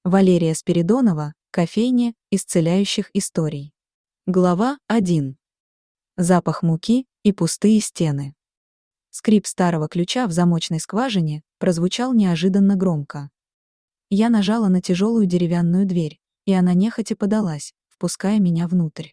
Валерия Спиридонова, кофейня исцеляющих историй. Глава 1. Запах муки и пустые стены. Скрип старого ключа в замочной скважине прозвучал неожиданно громко. Я нажала на тяжелую деревянную дверь, и она нехотя подалась, впуская меня внутрь.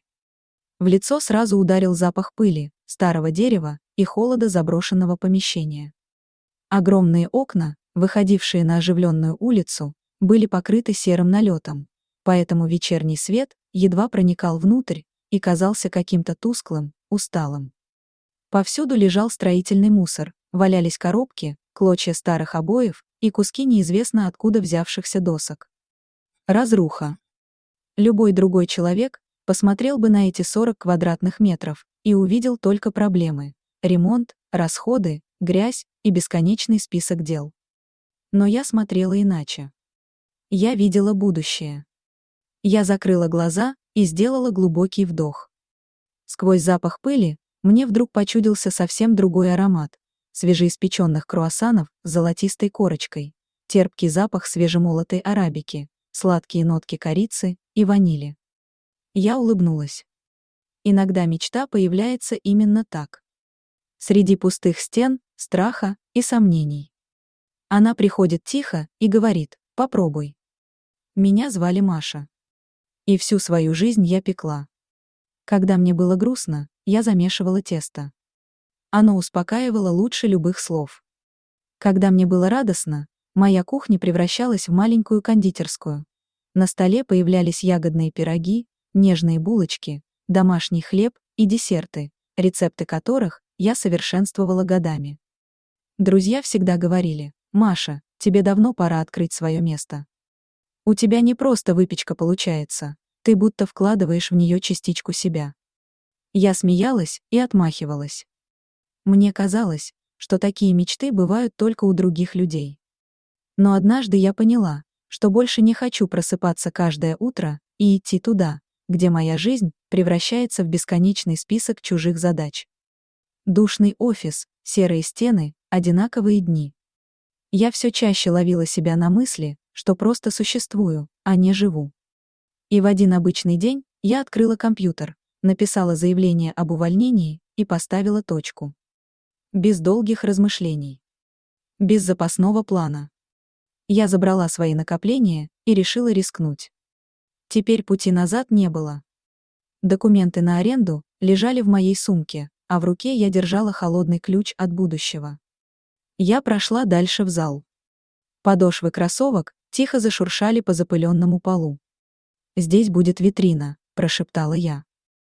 В лицо сразу ударил запах пыли, старого дерева и холода заброшенного помещения. Огромные окна, выходившие на оживленную улицу, были покрыты серым налетом, поэтому вечерний свет едва проникал внутрь и казался каким-то тусклым, усталым. Повсюду лежал строительный мусор, валялись коробки, клочья старых обоев и куски неизвестно откуда взявшихся досок. Разруха. Любой другой человек посмотрел бы на эти 40 квадратных метров и увидел только проблемы: ремонт, расходы, грязь и бесконечный список дел. Но я смотрела иначе. Я видела будущее. Я закрыла глаза и сделала глубокий вдох. Сквозь запах пыли мне вдруг почудился совсем другой аромат: свежеиспеченных круассанов с золотистой корочкой, терпкий запах свежемолотой арабики, сладкие нотки корицы и ванили. Я улыбнулась. Иногда мечта появляется именно так. Среди пустых стен, страха и сомнений. Она приходит тихо и говорит: «Попробуй». Меня звали Маша. И всю свою жизнь я пекла. Когда мне было грустно, я замешивала тесто. Оно успокаивало лучше любых слов. Когда мне было радостно, моя кухня превращалась в маленькую кондитерскую. На столе появлялись ягодные пироги, нежные булочки, домашний хлеб и десерты, рецепты которых я совершенствовала годами. Друзья всегда говорили: «Маша, тебе давно пора открыть свое место. У тебя не просто выпечка получается, ты будто вкладываешь в нее частичку себя». Я смеялась и отмахивалась. Мне казалось, что такие мечты бывают только у других людей. Но однажды я поняла, что больше не хочу просыпаться каждое утро и идти туда, где моя жизнь превращается в бесконечный список чужих задач. Душный офис, серые стены, одинаковые дни. Я все чаще ловила себя на мысли, что просто существую, а не живу. И в один обычный день я открыла компьютер, написала заявление об увольнении и поставила точку. Без долгих размышлений. Без запасного плана. Я забрала свои накопления и решила рискнуть. Теперь пути назад не было. Документы на аренду лежали в моей сумке, а в руке я держала холодный ключ от будущего. Я прошла дальше в зал. Подошвы кроссовок тихо зашуршали по запыленному полу. «Здесь будет витрина», — прошептала я.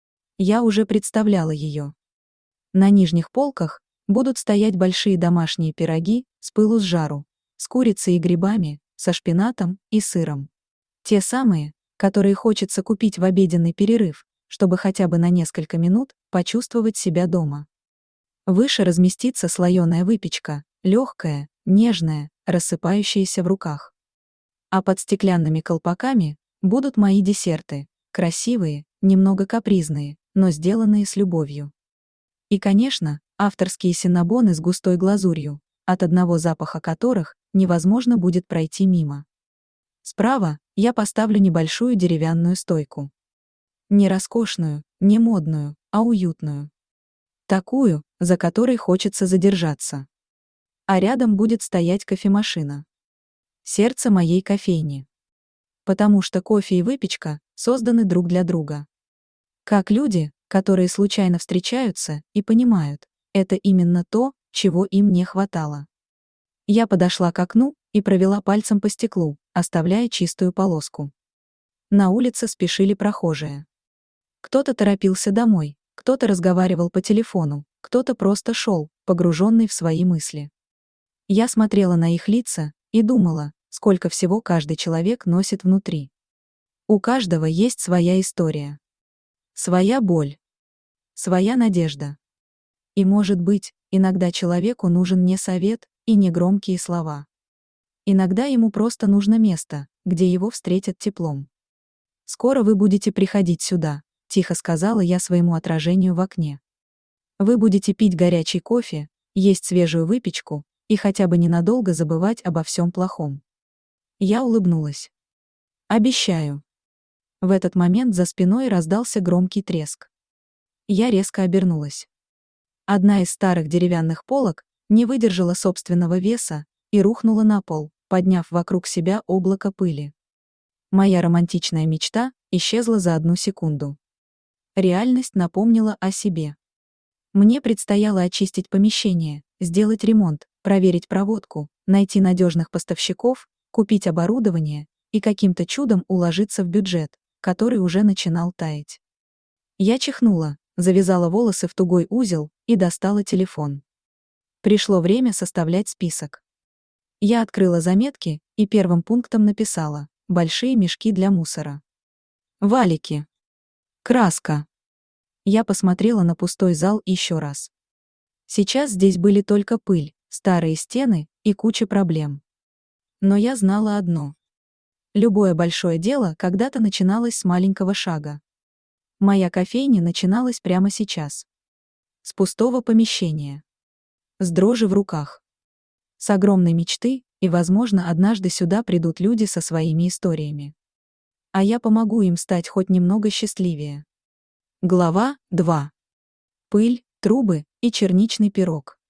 Я уже представляла ее. На нижних полках будут стоять большие домашние пироги с пылу с жару, с курицей и грибами, со шпинатом и сыром. Те самые, которые хочется купить в обеденный перерыв, чтобы хотя бы на несколько минут почувствовать себя дома. Выше разместится слоеная выпечка, легкая, нежная, рассыпающаяся в руках. А под стеклянными колпаками будут мои десерты, красивые, немного капризные, но сделанные с любовью. И, конечно, авторские синнабоны с густой глазурью, от одного запаха которых невозможно будет пройти мимо. Справа я поставлю небольшую деревянную стойку. Не роскошную, не модную, а уютную. Такую, за которой хочется задержаться. А рядом будет стоять кофемашина. Сердце моей кофейни. Потому что кофе и выпечка созданы друг для друга. Как люди, которые случайно встречаются и понимают, это именно то, чего им не хватало. Я подошла к окну и провела пальцем по стеклу, оставляя чистую полоску. На улице спешили прохожие. Кто-то торопился домой, кто-то разговаривал по телефону, кто-то просто шел, погруженный в свои мысли. Я смотрела на их лица и думала, сколько всего каждый человек носит внутри. У каждого есть своя история. Своя боль. Своя надежда. И, может быть, иногда человеку нужен не совет и не громкие слова. Иногда ему просто нужно место, где его встретят теплом. «Скоро вы будете приходить сюда», — тихо сказала я своему отражению в окне. «Вы будете пить горячий кофе, есть свежую выпечку и хотя бы ненадолго забывать обо всем плохом». Я улыбнулась. Обещаю. В этот момент за спиной раздался громкий треск. Я резко обернулась. Одна из старых деревянных полок не выдержала собственного веса и рухнула на пол, подняв вокруг себя облако пыли. Моя романтичная мечта исчезла за 1 секунду. Реальность напомнила о себе. Мне предстояло очистить помещение, сделать ремонт, проверить проводку, найти надежных поставщиков, купить оборудование и каким-то чудом уложиться в бюджет, который уже начинал таять. Я чихнула, завязала волосы в тугой узел и достала телефон. Пришло время составлять список. Я открыла заметки и первым пунктом написала: большие мешки для мусора. Валики. Краска. Я посмотрела на пустой зал еще раз. Сейчас здесь были только пыль, старые стены и куча проблем. Но я знала одно. Любое большое дело когда-то начиналось с маленького шага. Моя кофейня начиналась прямо сейчас. С пустого помещения. С дрожи в руках. С огромной мечты, и, возможно, однажды сюда придут люди со своими историями. А я помогу им стать хоть немного счастливее. Глава 2. Пыль, трубы и черничный пирог.